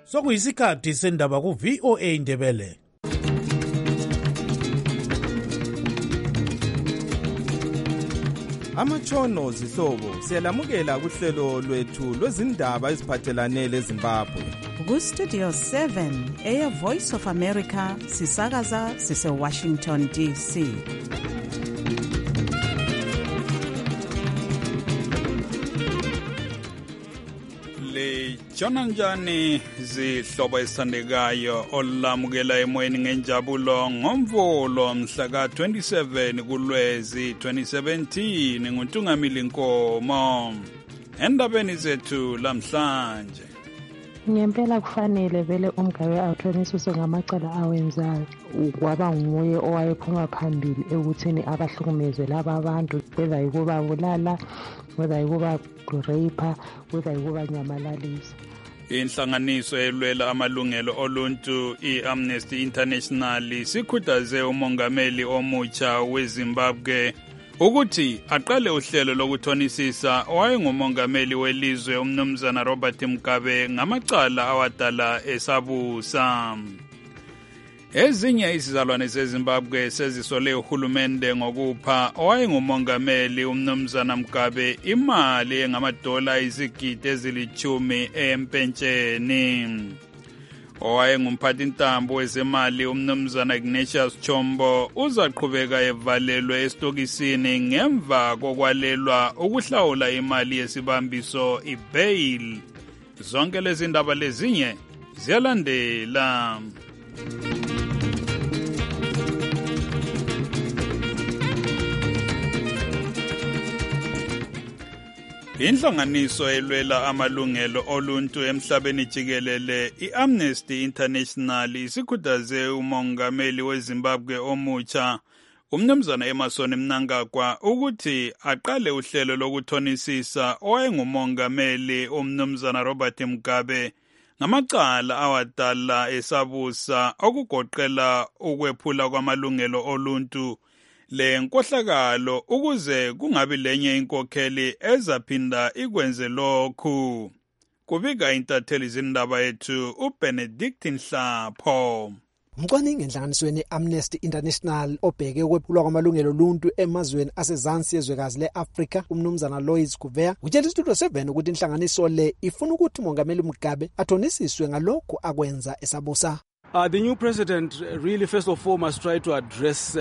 Sokuyisikhathi sendaba ku VOA Ndebele. Amatshono zihlobo siyalamukela kuhlelo lwethu lwezindaba eziphathelane leZimbabwe. Ku Studio 7 Air Voice of America sisakaza sise Washington DC. Jona njani zihlobo esithandekayo olamukela emoyeni ngenjabulo ngomvulo mhla ka-27 kuLwezi 2017 nguNtungamili Nkomo. Endabeni zethu lamhlanje, ngempela kufanele vele umgabe awuthonisiswe ngamacala awenzayo. Kwaba nguye owayephuma phambili ekutheni abahlukumezwe laba abantu, whether yikubabulala, whether yikuba rape, whether yikuba nyamalaliswa. inhlanganiso elwela amalungelo oluntu i-Amnesty International sikhuthaze umongameli omutsha weZimbabwe ukuthi aqale uhlelo lokuthonisisa owayengumongameli welizwe umnumzana Robert Mugabe ngamacala awadala esabusa. Ezinye izizalwane zeZimbabwe sezisole uhulumende ngokupha owayengumongameli umnumzana Mugabe imali engamadola izigidi ezilithumi empentsheni. Owayengumphathintambo wezemali umnumzana Ignatius Chombo uzaqhubeka evalelwe esitokisini ngemva kokwalelwa ukuhlawula imali yesibambiso ibail. Zonke lezi ndaba lezinye ziyalandela. Inhlanganiso elwela amalungelo oluntu emhlabeni jikelele i-Amnesty International isikhuthaze umongameli weZimbabwe omutsha umnumzana Emmerson Mnangagwa ukuthi aqale uhlelo lokuthonisisa owayengumongameli umnumzana Robert Mugabe ngamacala awadala esabusa okugoqela ukwephula kwamalungelo oluntu lenkohlakalo ukuze kungabi lenye inkokheli ezaphinda ikwenze lokhu. Kubika intatheli zindaba yethu uBenedict Nhlapho. Umcwaningi enhlanganisweni Amnesty International obheke ukwephulwa kwamalungelo oluntu emazweni asezansi yezwekazi le-Afrika umnumzana Lois Kuvea utshela Studio 7 ukuthi inhlanganiso le ifuna ukuthi umongameli Mugabe athonisiswe ngalokhu akwenza esabusa. The new president really first of all must try to address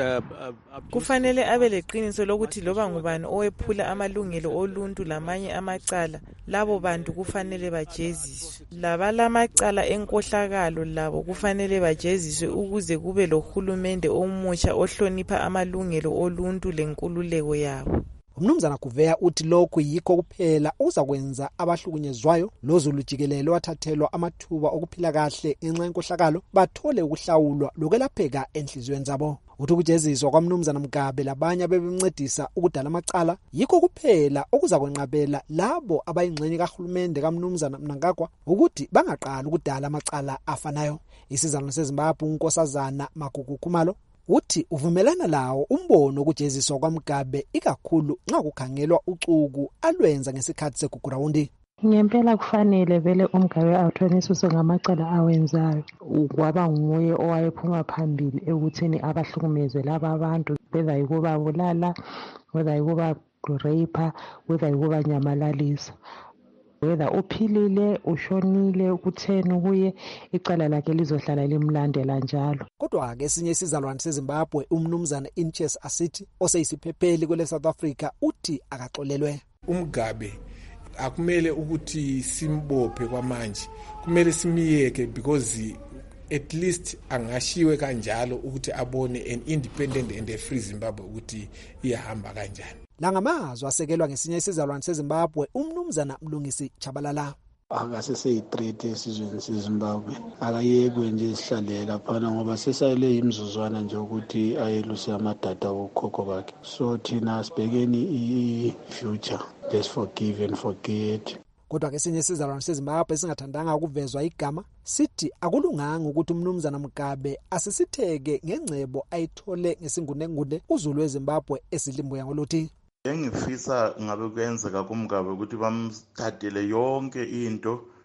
kufanele abe leqiniso lokuthi loba ngubani owephula amalungelo oluntu lamanye amacala labo bantu kufanele bajeziswe. Labalamacala enkohlakalo labo kufanele bajeziswe ukuze kube lohulumende omutsha ohlonipha amalungelo oluntu lenkululeko yabo. Umnumzana Kuvea uthi lokhu yikho kuphela okuzakwenza abahlukunyezwayo lozulujikelelo wathathelwa amathuba okuphila kahle ngenxa yenkohlakalo bathole ukuhlawulwa lokwelapheka enhliziyweni zabo. Uthi ukujeziswa kwamnumzana Mugabe labanye abebemncedisa ukudala amacala yikho kuphela okuzakwenqabela labo abayingxenye kahulumende kamnumzana Mnangagwa ukuthi bangaqala ukudala amacala afanayo. Isizalwane seZimbabwe uNkosazana Magugu Khumalo uthi uvumelana lawo umbono ukujeziswa kwaMugabe ikakhulu nxa kukhangelwa ucuku alwenza ngesikhathi segugurawundi. Ngempela kufanele vele umgabe awuthonisiswe ngamacala awenzayo. Kwaba nguye owayephuma phambili ekutheni abahlukumezwe laba abantu, whether yikubabulala, whether yikuba rape, whether yikuba nyamalaliswa. Whether uphilile ushonile ukutheni kuye icala lakhe lizohlala limlandela njalo. Kodwa ke esinye isizalwane seZimbabwe umnumzana Inches Asithi oseyisiphepheli kwele South Africa uthi akaxolelwe. Umgabe akumele ukuthi simbophe kwamanje, kumele simiyeke because at least angashiwe kanjalo ukuthi abone an independent and a free Zimbabwe ukuthi iyahamba kanjani. Langamazwi asekelwa ngesinye isizalwane seZimbabwe umnumzana Mlungisi Chabalala. Akaseseyithreat esizweni seZimbabwe, akayekwe nje isihlale laphana ngoba sesayile imizuzwana nje ukuthi ayeluse amadata wokhokho bakhe. So thina sibhekeni i-future, let's forgive and forget. Kodwa ke sinye isizalwane seZimbabwe singathandanga ukuvezwa igama sithi akulunganga ukuthi umnumzana Mugabe asisitheke ngengcebo ayithole ngesingunengude uZulu weZimbabwe esilimbuya ngoluthi. Engifisa ngabe kuyenzeka kuMgabe ukuthi bamthathele yonke into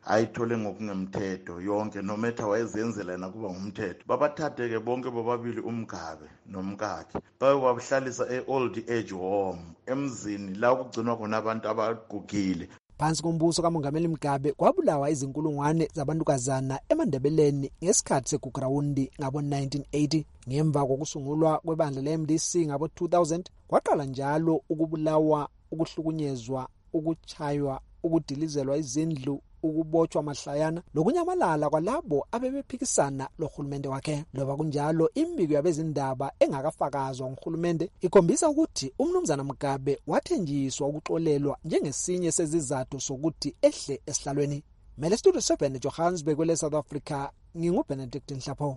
ayithole ngokungemthetho yonke no matter wayezenzela yena kuba ngumthetho. Babathathe ke bonke bobabili uMgabe nomkakhe bayobahlalisa e-old age home emzini la kugcinwa khona abantu abagugile. Phansi kombuso kaMongameli Mugabe kwabulawa izinkulungwane zabantukazana eMandebeleni ngesikhathi segugrawundi ngabo-1980. Ngemva kokusungulwa kwebandla le-MDC ngabo-2000 kwaqala njalo ukubulawa, ukuhlukunyezwa, ukuchaywa, ukudilizelwa izindlu, ukubotshwa mahlayana lokunyamalala kwalabo abebephikisana lohulumende wakhe. Loba kunjalo, imbiko yabezindaba engakafakazwa nguhulumende ikhombisa ukuthi uMnumzana Mugabe wathenjiswa ukuxolelwa njengesinye sezizathu sokuthi ehle esihlalweni. Mele Studio 7 Johannesburg kwele South Africa, nginguBenedict Nhlapho.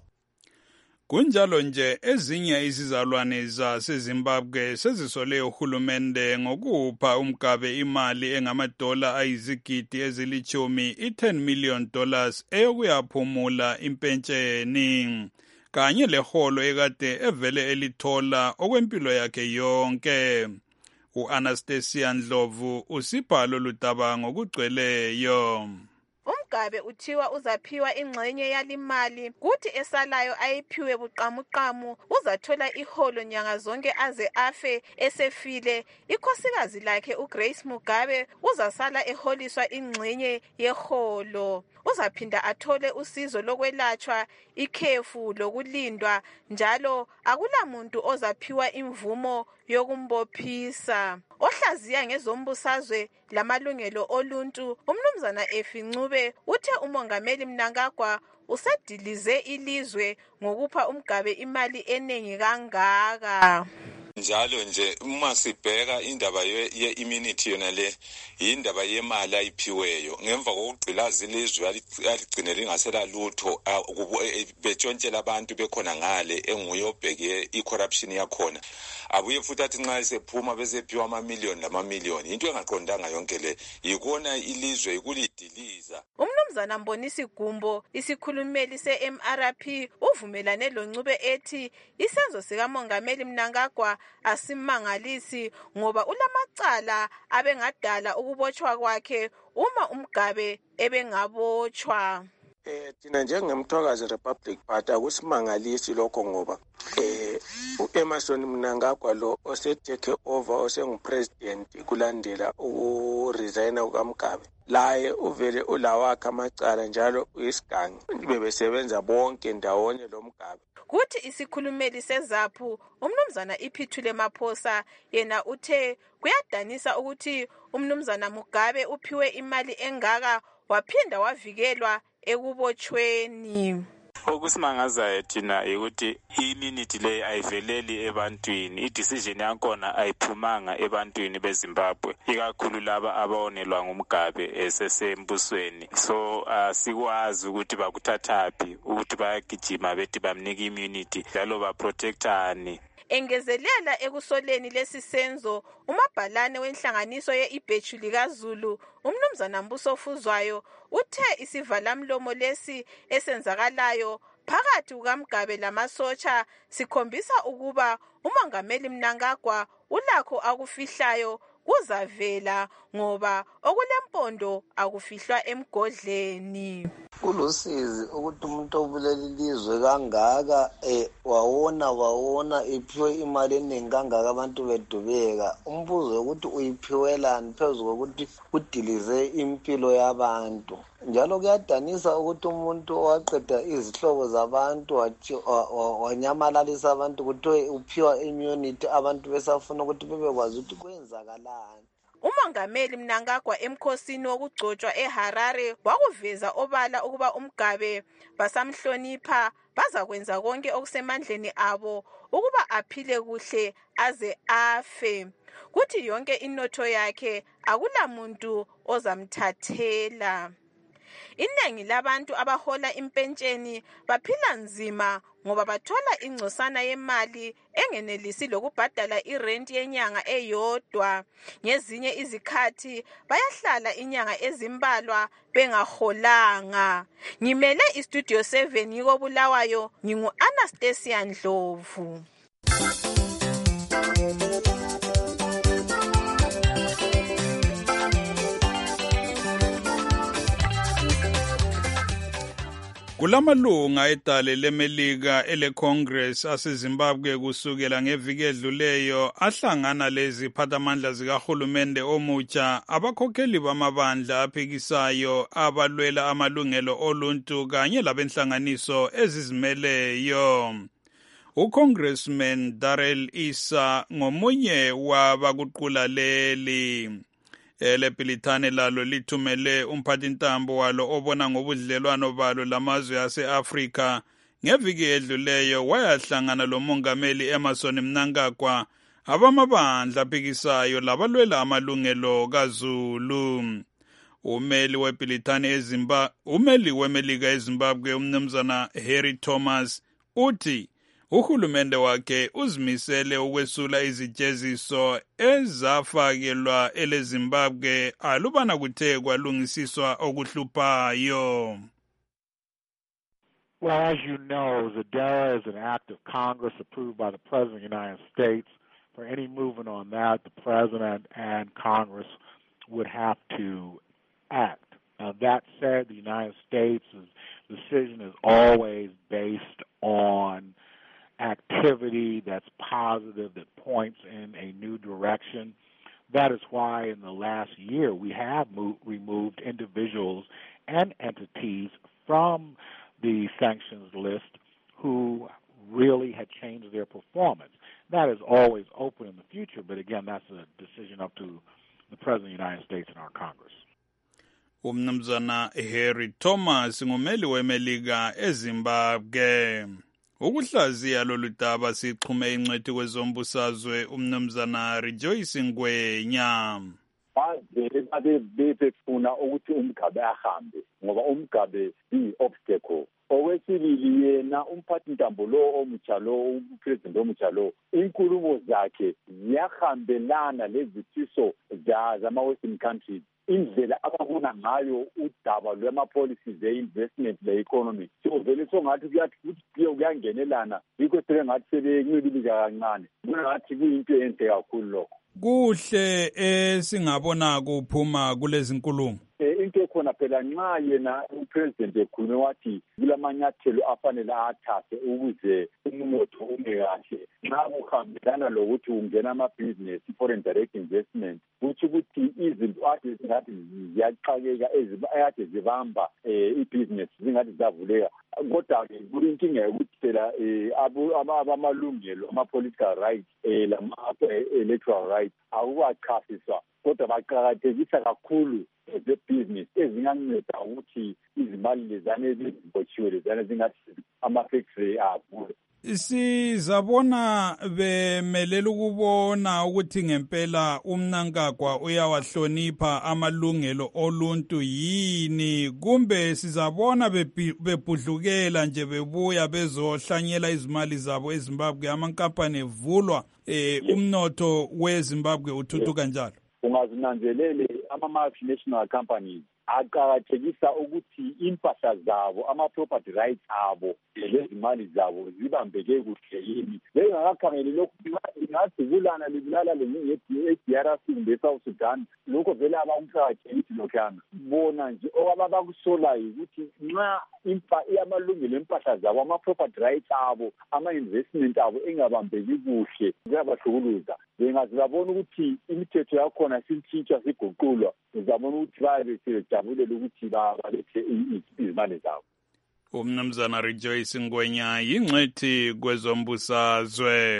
Kunjalo nje ezinye izizalwane zaseZimbabwe sezisole uhulumende ngokupha uMgabe imali engamadola ayizigidi ezilithumi $10 million eyokuyaphumula impentsheni kanye leholo ekade evele elithola okwempilo yakhe yonke. U-Anastasia Ndlovu usipha lolu daba ngokugcweleyo. uMgabe uthiwa uzaphiwa ingxenye yalimali kuthi esalayo ayiphiwe buqamuqamu. Uzathola iholo nyanga zonke aze afe. Esefile ikhosikazi lakhe uGrace Mugabe uzasala eholiswa ingxenye yeholo. Uzaphinda athole usizo lokwelatshwa, ikhefu lokulindwa, njalo akulamuntu ozaphiwa imvumo yokumbophisa. Ohlaziya ngezombusazwe lamalungelo oluntu uMnumzana Effie Ncube uthe uMongameli Mnangagwa usedilize ilizwe ngokupha uMgabe imali eningi kangaka. Njalo nje uma sibheka indaba ye-immunity yona le indaba yemali ayiphiweyo ngemva kokugqilaza ilizwe aligcine lingasela lutho betshontshela abantu bekhona ngale enguye obheke i-corruption yakhona abuye futhi athi nxa esephuma besephiwa amamiliyoni lamamiliyoni. Into engaqondanga yonke le yikona ilizwe ikulidiliza. uMnumzana Mbonisi Gumbo isikhulumeli se-MRP uvumelane loNcube ethi isenzo sikaMongameli Mnangagwa asimangalisi ngoba ulamacala abengadala ukubotshwa kwakhe uma uMgabe ebengabotshwa. Thina njengemthokazi Republic Party akusimangalisi lokho ngoba uEmmerson Mnangagwa lo osetake over osengupresident kulandela ukuresigna kukaMgabe laye uvele ulawakhe amacala njalo uyisigangi bebesebenza bonke ndawonye lo Mugabe. Kuthi isikhulumeli seZAPHU uMnumzana Iphithule Maphosa yena uthe kuyadanisa ukuthi uMnumzana Mugabe uphiwe imali engaka waphinda wavikelwa ekubotshweni. Okusimangazayo thina ukuthi immunity le ayiveleli ebantwini, i-decision yakhona ayiphumanga ebantwini beZimbabwe, ikakhulu laba abawonelwa nguMgabe esesembusweni. So sikwazi ukuthi bakuthathaphi ukuthi bayagijima bethi bamnika immunity njalo baprotectani. Engezelela ekusoleni lesisenzo umabhalane wenhlanganiso ye-Ibheju likaZulu uMnumzana Mbuso Fuzwayo uthe isivalamlomo lesi esenzakalayo phakathi kukaMgabe lamasotsha sikhombisa ukuba uMongameli Mnangagwa ulakho akufihlayo kuzavela ngoba okulempondo akufihlwa emgodleni. Kulusizi ukuthi umuntu obulela ilizwe kangaka wawona iphiwe imali eningi kangaka abantu bedubeka. Umbuzo ukuthi uyiphiwelani phezu kokuthi udilize impilo yabantu. Njalo kuyadanisa ukuthi umuntu owaqeda izihlobo zabantu wanyamalalisa abantu kuthiwe uphiwa immunity abantu besafuna ukuthi bebekwazi ukuthi kwenzakalani. uMongameli Mnangagwa emkhosini wokugcotshwa eHarare wakuveza obala ukuba uMgabe basamhlonipha bazakwenza konke okusemandleni abo ukuba aphile kuhle aze afe. Kuthi yonke inotho yakhe akulamuntu ozamthathela. Inengi labantu abahola impentsheni baphila nzima ngoba bathola ingcosana yemali engenelisi lokubhadala irent yenyanga eyodwa. Ngezinye izikhathi bayahlala inyanga ezimbalwa bengaholanga. Ngimele iStudio 7 yiko Bulawayo, ngingu-Anastasia Ndlovu. Kulamalunga edale lemelika ele-Congress aseZimbabwe kusukela ngeviki edluleyo ahlangana lezi phathamandla zikahulumende omutsha abakhokheli bamabandla aphikisayo abalwela amalungelo oluntu kanye labenhlanganiso ezizimeleyo. uCongressman Darrell Issa ngomunye wabakuqula leli. Elebhilithane lalo lithumele umphathintambo walo obona ngobudlelwano balo lamazwe ase-Afrika ngeviki edluleyo wayahlangana lomongameli Emmerson Mnangagwa abamabandla aphikisayo labalwela amalungelo kaZulu. Umeli wemelika eZimbabwe umnumzana Harry Thomas uthi uhulumende wakhe uzimisele ukwesula izijeziso ezafakelwa eleZimbabwe alubana kuthe kwalungisiswa okuhluphayo. Well, as you know, ZEDARA is an act of Congress approved by the President of the United States. For any movement on that, the President and Congress would have to act. That said, the United States' decision is always based on activity that's positive, that points in a new direction. That is why in the last year we have removed individuals and entities from the sanctions list who really had changed their performance. That is always open in the future, but again, that's a decision up to the President of the United States and our Congress. Umnumzana Harry Thomas ngumeli wemelika eZimbabwe. Ukuhlaziya lolu daba sixhume ingcwethi kwezombusazwe umnumzana Rejoice Ngwenya. Baze befuna ukuthi uMgabe ahambe ngoba uMgabe i-obstacle. Okwesibili yena umphathintambo lo omutsha lo upresident omutsha lo inkulumo zakhe ziyahambelana lezifiso zama-Western countries. Indlela ababona ngayo udaba lwama-policies e-investment le-economy sivele songathi kuyangenelana yikho sebengathi sebenyibilika kancane kungathi kuyinto enhle kakhulu lokho. Kuhle esingabona kuphuma kulezi nkulumo. Into ekhona phela nxa yena upresident ekhulume wathi kulamanyathelo afanele athathe ukuze umnotho ume kahle nxa kuhambelana lokuthi ungena ama-business foreign direct investment kuthi ukuthi izinto ade zingathi ziyaqakeka ade zibamba i-business zingathi zavuleka kodwa-ke kulinkinga yokuthi phela abamalungelo ama-political rights lama-electoral rights akukachasiswa kodwa baqakathekisa kakhulu ze-business ezinganceda ukuthi izimali lezane ezibotshiwe lezane zingathi ama-factory avule. Sizabona bemelela ukubona ukuthi ngempela uMnangagwa uyawahlonipha amalungelo oluntu yini kumbe sizabona bebhudlukela nje bebuya bezohlanyela izimali zabo eZimbabwe amankampani evulwa umnotho weZimbabwe uthuthuka njalo. Ungazinanzelele ama-multinational companies aqakathekisa ukuthi impahla zabo ama-property rights abo lezimali zabo zibambeke kuhle yini bengakakhangeli lokhu lingadubulana libulala le-DRC kumbe e-South Sudan lokho vele abakuqakathekisi lokhuyana bona nje obabakusolayo ukuthi nxa amalungelo empahla zabo ama-property rights abo ama-investment abo engabambeki kuhle kuyabahlukuluza bengazibabona ukuthi imithetho yakhona sintshintshwa siguqulwa uzabona ukuthi bayabe sebejabulela ukuthi balethe izimali zabo. Umnumzana Rejoice Ngwenya yingcwethi kwezombusazwe.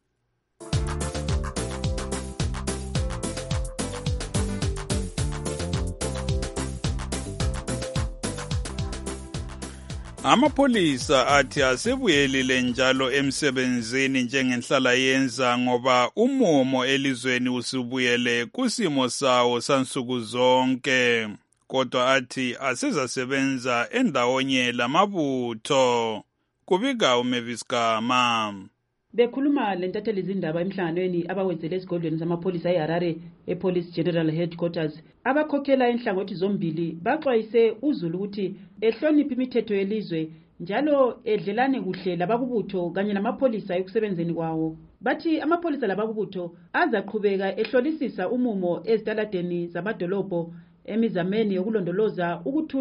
Amapholisa athi asebuyelile njalo emsebenzini njengenhlala yenza ngoba umumo elizweni usubuyele kusimo sawo sansuku zonke kodwa athi asezasebenza endawonye lamabutho kubika uMavis Gama. Bekhuluma lentatheli izindaba emhlanganweni abawenzele esigodlweni zamapholisa eHarare ePolice General Headquarters abakhokhela inhlangothi zombili baxwayise uZulu ukuthi ehloniphe imithetho yelizwe njalo edlelane kuhle labakubutho kanye namapholisa ekusebenzeni kwawo. Bathi amapholisa labakubutho azaqhubeka ehlolisisa umumo ezitaladeni zamadolobho emizameni yokulondoloza ukuthula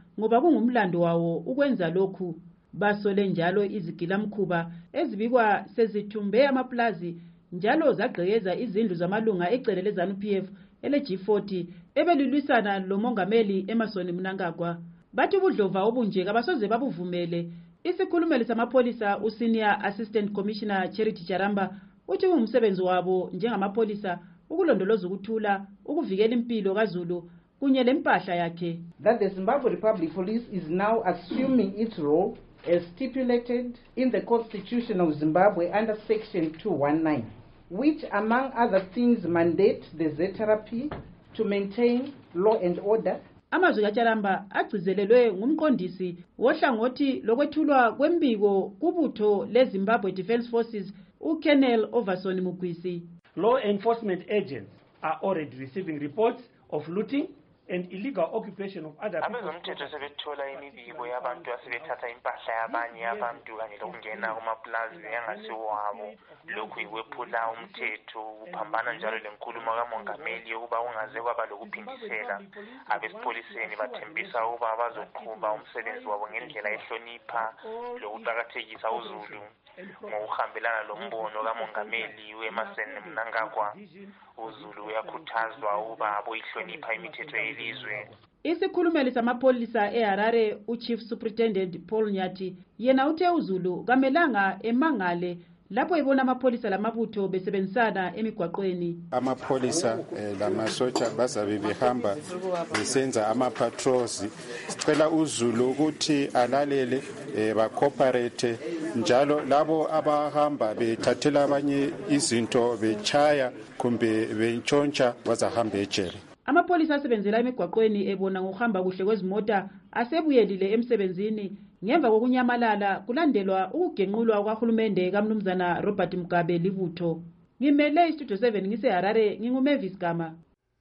ngoba kungumlando wawo ukwenza lokhu. Basole njalo izigilamkhuba ezibikwa sezithumbe amaplazi njalo zagqekeza izindlu zamalunga ecele leZANU-PF ele-G40 ebelilwisana lomongameli Emmerson Mnangagwa. Bathi ubudlova obunje kabasoze babuvumele. Isikhulumeli samapholisa uSenior Assistant Commissioner Charity Charamba uthi umsebenzi wabo njengamapolisa ukulondoloza ukuthula, ukuvikela impilo kaZulu kunye lempahla yakhe. That the Zimbabwe Republic Police is now assuming its role as stipulated in the Constitution of Zimbabwe under Section 219, which among other things mandate the ZRP to maintain law and order. Amazwi kaCharamba agcizelelwe ngumqondisi wohlangothi lokwethulwa kwembiko kubutho leZimbabwe Defence Forces uKolonel Overson Mugwisi. Law enforcement agents are already receiving reports of looting and illegal occupation of other people. Abezomthetho sebethola imibiko yabantu asebethatha impahla yabanye abantu kanye lokungena kumaplazi angasiwabo. Lokhu ikwephula umthetho uphambana njalo lenkulumo kamongameli ukuba ungaze kwaba lokuphindisela. Abesipoliseni bathembisa ukuba bazoqhuba umsebenzi wabo ngendlela ehlonipha lokuqakathekisa uZulu. Ngokuhambelana lombono kamongameli weMemmerson Mnangagwa, uZulu uyakhuthazwa ukuba aboyihlonipha imithetho yelizwe. Isikhulumeli samapholisa eHarare uChief Superintendent Paul Nyati yena uthe uZulu kamelanga emangale lapho ibona amapholisa lamabutho besebenzisana emigwaqweni. Amapholisa lamasotsha bazabe behamba besenza ama-patrols. Sicela uZulu ukuthi alalele ba-cooperate njalo labo abahamba bethathela abanye izinto bechaya kumbe bentshontsha bazahamba ejele. Amapholisa asebenzela emigwaqweni ebona ngokuhamba kuhle kwezimota asebuyelile emsebenzini ngemva kokunyamalala kulandelwa ukugenqulwa kwahulumende kaMnumzana Robert Mugabe libutho. Ngimele iStudio 7 ngiseHarare nginguMavis Gama.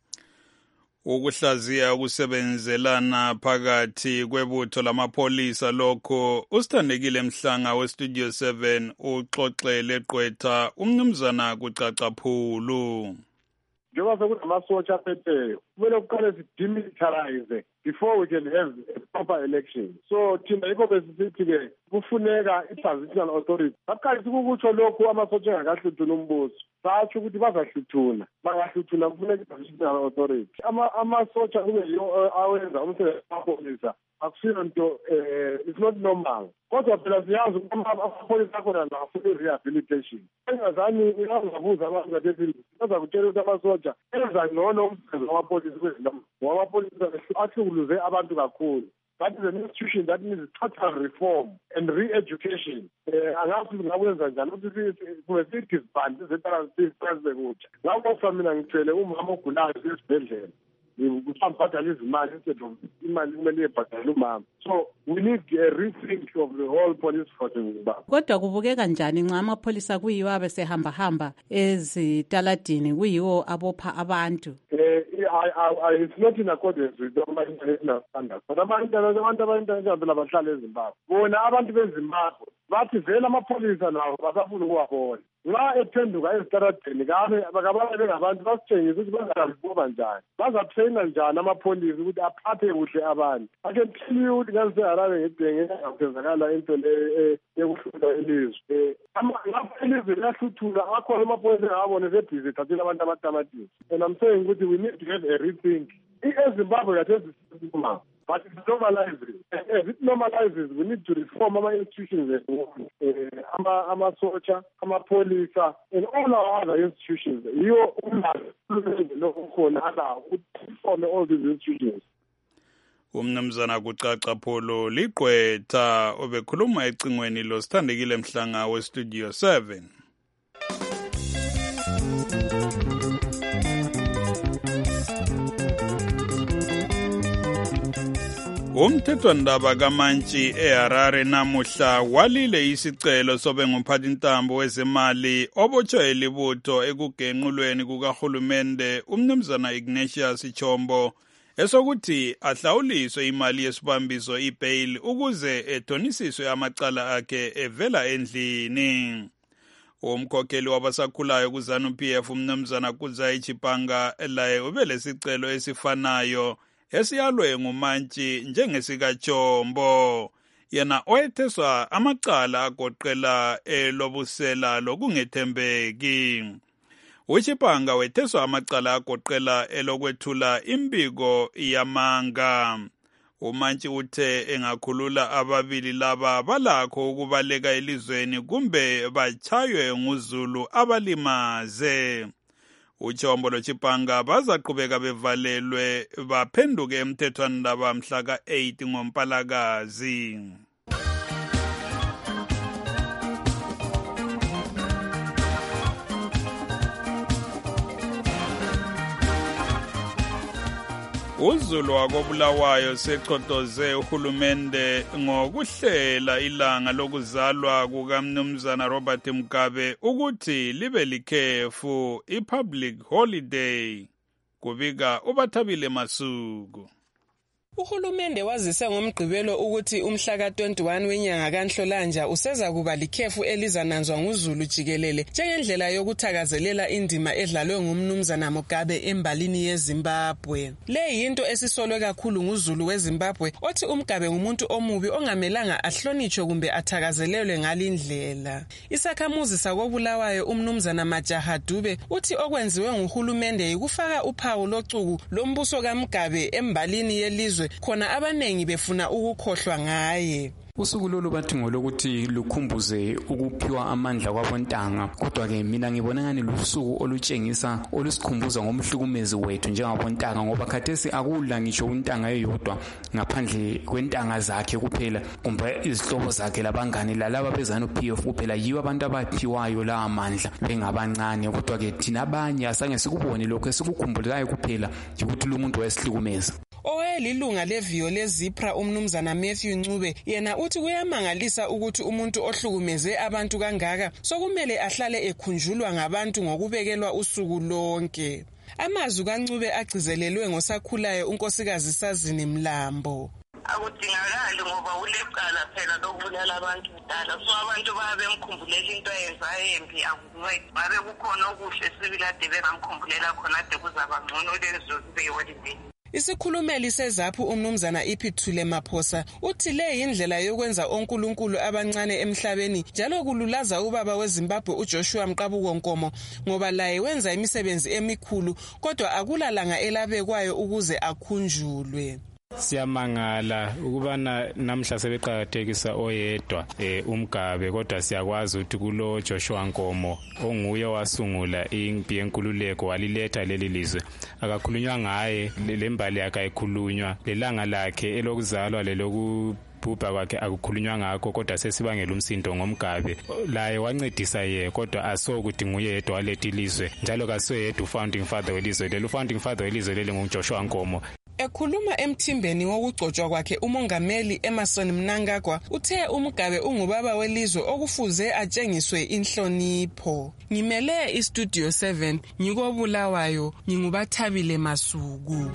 Ukuhlaziya ukusebenzelana phakathi kwebutho lamapholisa lokho usithandekile Mhlanga weStudio 7 uxoxele gqwetha umnumzana kuCacaphulu. Njengoba sekunamasotsha aphetheyo kumele kuqale sidemilitarize before we can have a proper election. So thina yikho besisithi-ke kufuneka i-transitional authority baqalise ukukutsho lokhu amasotsha engakahluthuni umbuso satsho ukuthi bazahluthuna bangahluthuna kufuneka i-transitional authority. Amasotsha kube yiwo awenza umsebenzi wamapholisa akusiyo nto it's not normal. Kodwa phela siyazi ukuthi amapholisa akhona nafuna i-rehabilitation. Engazani ingazabuza abantu kathethini baza kutshela ukuthi amasotsha enza ngcono umsebenzi wamapholisa kwezindawo ngoba amapholisa ahlukuluze abantu kakhulu. That is an institution that needs total reform and re-education. Angazi ngakwenza njani ukuthi kumele sidisbande kutsha. Ngakho mina ngithwele umama ogulayo esibhedlela. Kuhambadala izimali instead of imali kumele ibhadale umama. So we need a rethink of the whole police force in Zimbabwe. Kodwa kubukeka njani nxa amapholisa kuyiwo abesehamba ezitaladini kuyiwo abopha abantu? It's not in accordance with the international standards. But abantu abantwana bahlala eZimbabwe. Bona abantu beZimbabwe bathi vele amapholisa nawo basafuna ukuwabona. Nxa ephenduka ezitaradeni bakababe bengabantu basitshengisa ukuthi bazaliboba njani. Bazatrayina njani amapholisa ukuthi aphathe kuhle abantu. I can tell you ukuthi ngangiseHarare ngedenge engakwenzakala into yokuhlula ilizwe. Lapho ilizwe liyahluthula akhona amapholisa engabone sebhizi ethathela abantu amatamatisi. And I'm saying ukuthi we need to have a rethink. eZimbabwe kathesi sikhuluma but it normalizes. As it normalizes, we need to reform our institutions, ama-socha, ama-polisa, and all our other institutions. You reform all these institutions. Umnumzana kuCacaphulu ligqwetha obekhuluma ecingweni lo Sithandekile Mhlanga weStudio 7. Umthethwandaba kaMantshi eHarare namuhla walile isicelo sobe ngumphathintambo wezemali obotshwe libutho ekugenqulweni kukahulumende umnumzana Ignatius Chombo esokuthi ahlawuliswe imali yesibambiso ibail ukuze ethonisiswe amacala akhe evela endlini. Umkhokheli wabasakhulayo kuZANU-PF umnumzana Kuzayi Chipanga laye ubelesicelo esifanayo esiyalwe ngumantshi njengesikajombo, yena oyetheswa amacala agoqela elobusela lokungethembeki. uChipanga wetheswa amacala agoqela elokwethula imbiko yamanga. umantshi uthe engakhulula ababili laba balakho ukubaleka elizweni kumbe bachaywe nguzulu abalimaze. uJombo loChipanga bazaqhubeka bevalelwe baphenduke emthethwanandaba mhla ka-8 ngoMpalakazi. uZulu wakobulawayo sechotoze uhulumende ngokuhlela ilanga lokuzalwa kukaMnumzana Robert Mugabe ukuthi libe likhefu i-public holiday, kubika uBathabile Masuku. Uhulumende wazise ngomgqibelo ukuthi umhla ka-21 wenyanga kaNhlolanja useza kuba likhefu elizananzwa nguZulu jikelele njengendlela yokuthakazelela indima edlalwe ngumnumzana Mugabe embalini yeZimbabwe. Le yinto esisolwe kakhulu nguZulu weZimbabwe othi uMugabe ngumuntu omubi ongamelanga ahlonitshwe kumbe athakazelelwe ngalindlela. Isakhamuzi sakobulawayo umnumzana Majaha Dube uthi okwenziwe nguhulumende yikufaka uphawu locuku lombuso kaMugabe embalini yelizwe khona abanengi befuna ukukhohlwa ngaye. Usuku lolu bathi ngolokuthi lukhumbuze ukuphiwa amandla kwabontanga, kodwa ke mina ngibona ngani lusuku olutshengisa olusikhumbuza ngomhlukumezi wethu njengabontanga, ngoba khathesi akula ngisho untanga eyodwa ngaphandle kwentanga zakhe kuphela kumbe izihlobo zakhe labangani lalaba bezana uPF kuphela yibo abantu abaphiwayo la amandla bengabancane, kodwa ke thina abanye asange sikubone lokho, esikukhumbulayo kuphela ukuthi lo muntu wayesihlukumeza. Owayelilunga leviyo leZipra umnumzana Matthew Ncube yena uthi kuyamangalisa ukuthi umuntu ohlukumeze abantu kangaka sokumele ahlale ekhunjulwa ngabantu ngokubekelwa usuku lonke. Amazwi kaNcube agcizelelwe ngosakhulayo unkosikazi Sazini Mlambo. Akudingakali ngoba ulecala phela lokubulala abantu kudala, so abantu babemkhumbulela into eyenzayo embi akuncedi. Babe kukhona okuhle sibilade bengamkhumbulela khona ade kuzaba ngcono lezo kube yiholiday. Isikhulumeli seZaphu umnumzana Iphuthule Maphosa uthi le yindlela yokwenza onkulunkulu abancane emhlabeni njalo kululaza ubaba weZimbabwe uJoshua Mqabuko Nkomo ngoba laye wenza imisebenzi emikhulu kodwa akulalanga elabekwayo ukuze akhunjulwe. Siyamangala ukubana namhla sebeqhakathekisa oyedwa uMgabe, kodwa siyakwazi ukuthi kulo Joshua Nkomo onguye wasungula impi yenkululeko waliletha leli lizwe akakhulunywa ngaye, lembali yakhe ayikhulunywa, lelanga lakhe elokuzalwa lelokubhubha kwakhe akukhulunywa ngakho, kodwa sesibangela umsindo ngoMgabe. Laye wancedisa ye kodwa asokuthi nguye yedwa waletha ilizwe njalo kasoyedwa ufounding father welizwe lelo. Ufounding father welizwe lelo nguJoshua Nkomo. Ekhuluma emthimbeni wokugcotshwa kwakhe uMongameli Emmerson Mnangagwa uthe uMgabe ungubaba welizwe okufuze atshengiswe inhlonipho. Ngimele iStudio 7 ngikobulawayo nginguBathabile Masuku.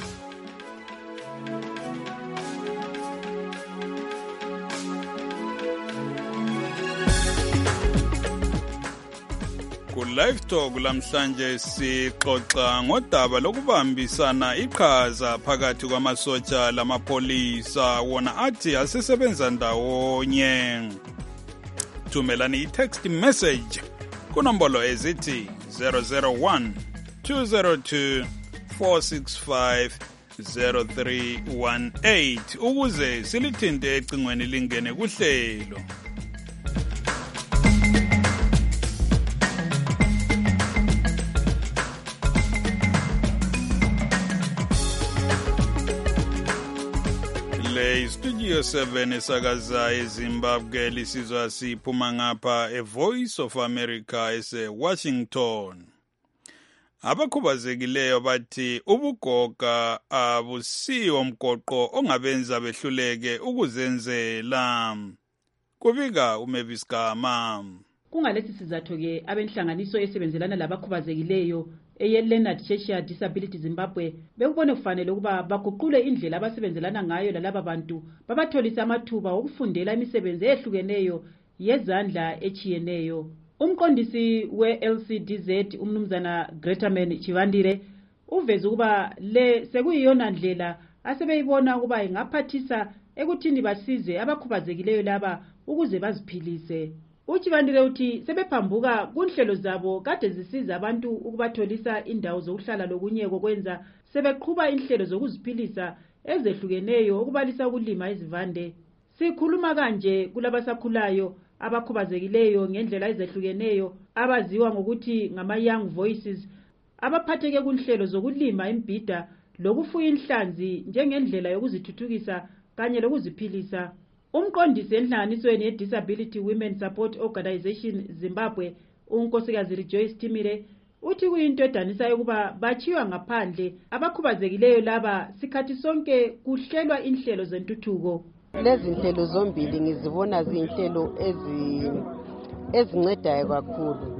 Live Talk lamhlanje sixoxa ngodaba lokubambisana iqhaza phakathi kwamasotsha lamapolisa wona athi asesebenza ndawonye. Thumelani i-text message kunombolo ezithi 001 202 465 0318 ukuze silithinte ecingweni lingene kuhlelo. Studio 7 esakaza eZimbabwe lisizwa siphuma ngapha eVoice of America eseWashington. Abakhubazekileyo bathi ubugoga abusiyo umgoqo ongabenza behluleke ukuzenzela. Kubika uMavis Gama. Kungalesi sizathu ke abenhlanganiso esebenzelana labakhubazekileyo eyeLeonard Cheshire Disability Zimbabwe bekubone kufanele ukuba baguqule indlela abasebenzelana ngayo lalaba bantu babatholisa amathuba okufundela imisebenzi ehlukeneyo yezandla echiyeneyo. Umqondisi we-LCDZ umnumzana Gretaman Chivandire uveza ukuba le sekuyiyona ndlela asebeyibona ukuba ingaphathisa ekuthini basize abakhubazekileyo laba ukuze baziphilise. Uchibandile uthi sebephambuka kunhlelo zabo kade zisiza abantu ukubatholisa indawo zokuhlala lokunye kokwenza sebeqhuba inhlelo zokuziphilisa ezehlukeneyo ukubalisa ukulima izivande. Sikhuluma kanje kulabasakhulayo abakhubazekileyo ngendlela ezehlukeneyo abaziwa ngokuthi ngama-young voices abaphatheke kunhlelo zokulima imbhida lokufuya inhlanzi njengendlela yokuzithuthukisa kanye lokuziphilisa. Umqondisi enhlanganisweni ye-Disability Women Support Organization Zimbabwe, unkosikazi Rejoice Timire, uthi kuyinto edanisayo ukuba bachiywa ngaphandle abakhubazekileyo laba sikhathi sonke kuhlelwa inhlelo zentuthuko. Lezi nhlelo zombili ngizibona zinhlelo ezincedayo kakhulu.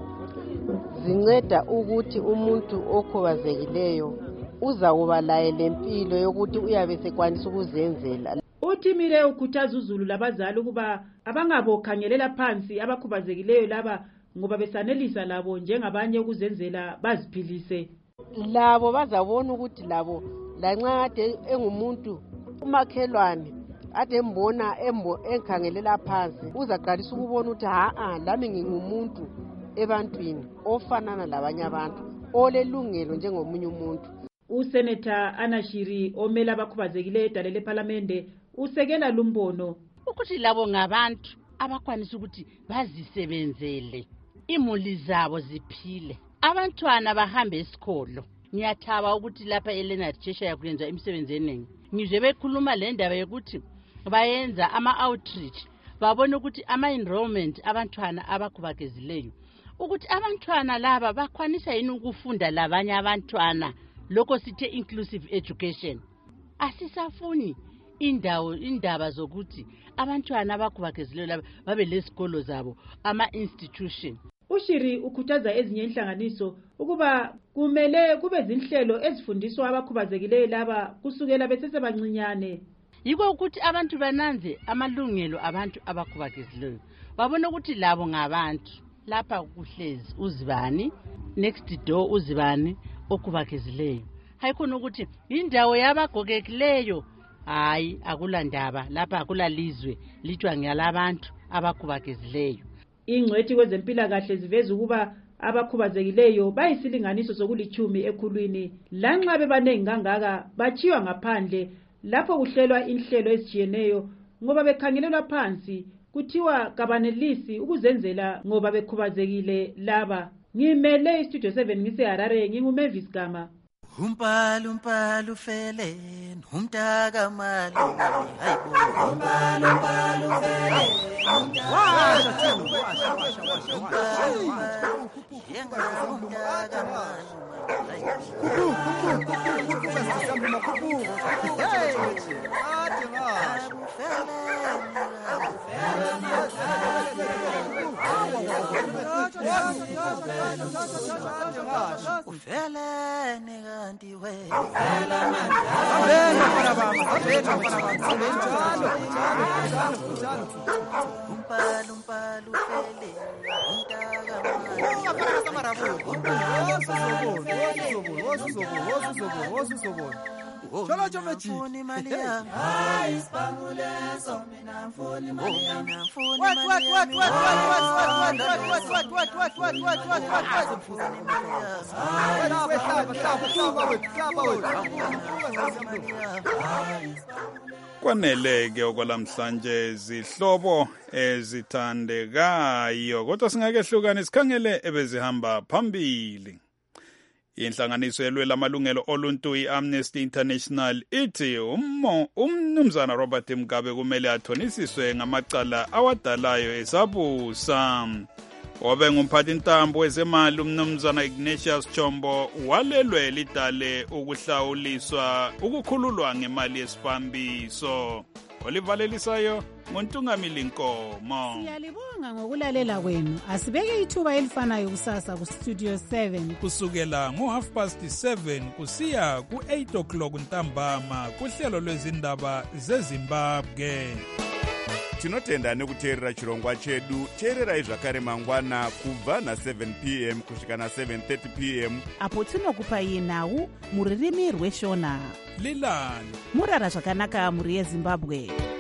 Zinceda ukuthi umuntu okhubazekileyo uzakuba laye lempilo yokuthi uyabe sekwanisa ukuzenzela. Uthimire ukhuthaza uzulu labazali ukuba abangabokhangelela phansi abakhubazekileyo laba ngoba besanelisa labo njengabanye ukuzenzela baziphilise. Labo bazabona ukuthi labo lanxa ade engumuntu umakhelwane ade mbona enkhangelela phansi uzaqalisa ukubona ukuthi lami ngingumuntu ebantwini ofanana labanye abantu olelungelo njengomunye umuntu. Usenator Anashiri omela abakhubazekileyo edalele eParliament usekela lumbono ukuthi labo ngabantu abakwanisa ukuthi bazisebenzele imuli zabo ziphile, abantwana bahambe esikolo. Ngiyathaba ukuthi lapha eLeonard Cheshire yakwenza imisebenzi eningi. Ngizwe bekhuluma le ndaba yokuthi bayenza ama-outreach babona ukuthi ama-enrollment abantwana abakhubazekileyo ukuthi abantwana laba bakwanisa yini ukufunda labanye abantwana, lokho sithe inclusive education. Asisafuni indaba zokuthi abantwana abakhubazekileyo laba babe lesikolo zabo ama-institution. Ushiri ukhuthaza ezinye inhlanganiso ukuba kumele kube zinhlelo ezifundiswa abakhubazekileyo laba kusukela besesebancinyane. Yiko ukuthi abantu bananze amalungelo abantu abakhubazekileyo, babona ukuthi labo ngabantu. Lapha kuhlezi uzibani, next door uzibani okhubazekileyo. Hayikhona ukuthi indawo yabagogekileyo, hayi akulandaba lapha akulalizwe lithiwa ngiyalabantu abakhubazekileyo. Ingcwethi kwezempilakahle ziveza ukuba abakhubazekileyo bayisilinganiso sokulithumi ekhulwini lanxa bebanengi kangaka bachiywa ngaphandle lapho kuhlelwa inhlelo ezijiyeneyo ngoba bekhangelelwa phansi kuthiwa kabanelisi ukuzenzela ngoba bekhubazekile laba. Ngimele istudio 7 ngiseHarare, nginguMavis Gama. Umpalu fele umntaka mali hayibo umpalu fele umntaka Kwanele ke okwalamhlanje zihlobo ezithandekayo, kodwa singakehlukana sikhangele ebezihamba phambili. Inhlanganiso yelwela amalungelo oluntu i-Amnesty International ithi umnumzana Robert Mugabe kumele athonisiswe ngamacala awadalayo esabusa. Obe ngumphathi ntambo wezemali umnumzana Ignatius Chombo walelwe lidale ukuhlawuliswa ukukhululwa ngemali yesibambiso. Olivalelisayo nguntungamili Nkomo. Siyalibonga ngokulalela kwenu. Asibeke ithuba elifanayo kusasa ku Studio 7 kusukela ngo7:30 kusiya ku8 o'clock ntambama kuhlelo lwezindaba zeZimbabwe. tinotenda nekuteerera chirongwa chedu. Teererai zvakare mangwana kubva na7 p.m. kusvika na7:30 p.m. apo tinokupai nhau muririmi rweshona. Lilani murara zvakanaka muri yeZimbabwe.